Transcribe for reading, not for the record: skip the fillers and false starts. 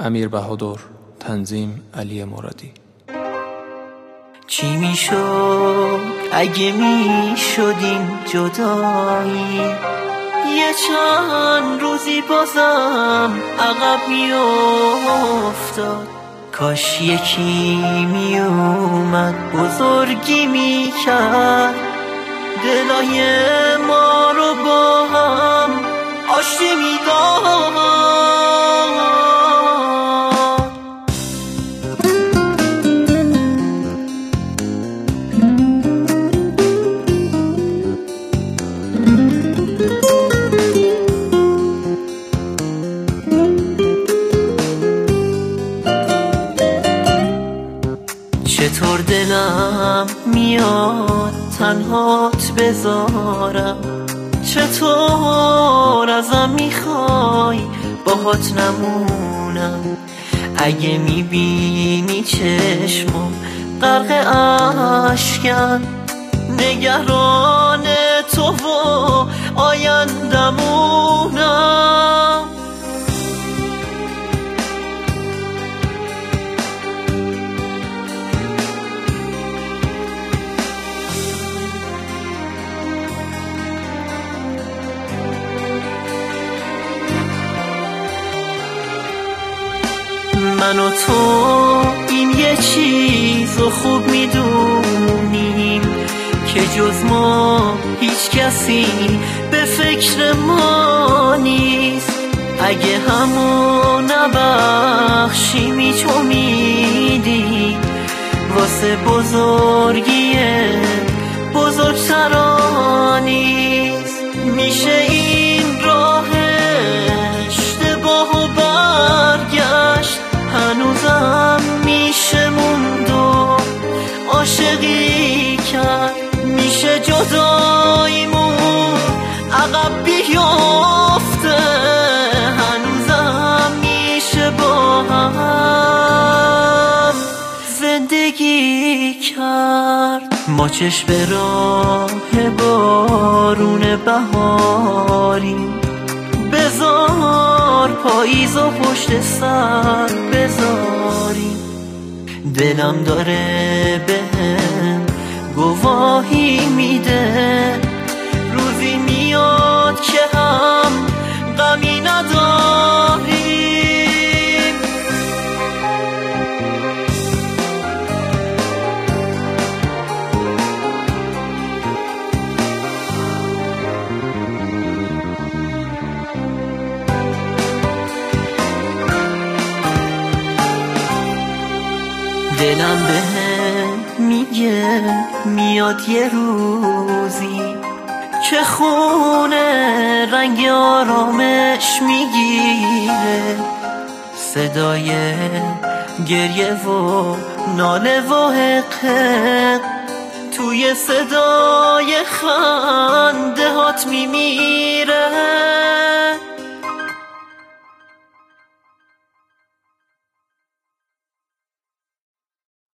امیر بهادر، تنظیم علی مرادی. چی میشد اگه میشدیم جدایی، یه چند روزی بازم عقب میافتاد. کاش یکی میومد بزرگی میکرد، دلای ما رو با هم آشتی میداد. چطور دلم میاد تنهات بذارم، چطور ازم میخوای باهات نمونم. اگه میبینی چشمم غرق اشکن، نگران تو و آیندمونم. من و تو این یه چیزو خوب میدونیم که جز ما هیچ کسی به فکر ما نیست. اگه همو نبخشیمی تو میدی واسه بزرگی بزرگترا نیست. میشه این راه اشتباه و برگشت، هنوزم میشه موند و عاشقی کرد. میشه جداییمون عقب بیافته، هنوزم میشه با هم زندگی کرد. ما چشم به راه بارون بهاریم، بذار پاییز و پشت سر بذاریم. دلم داره بهم گواهی میده، روزی میاد که هم غمی نداریم. دلم بهم میگه میاد یه روزی که خونه رنگ آرامش میگیره، صدای گریه و ناله و حق توی صدای خنده هات میمیره.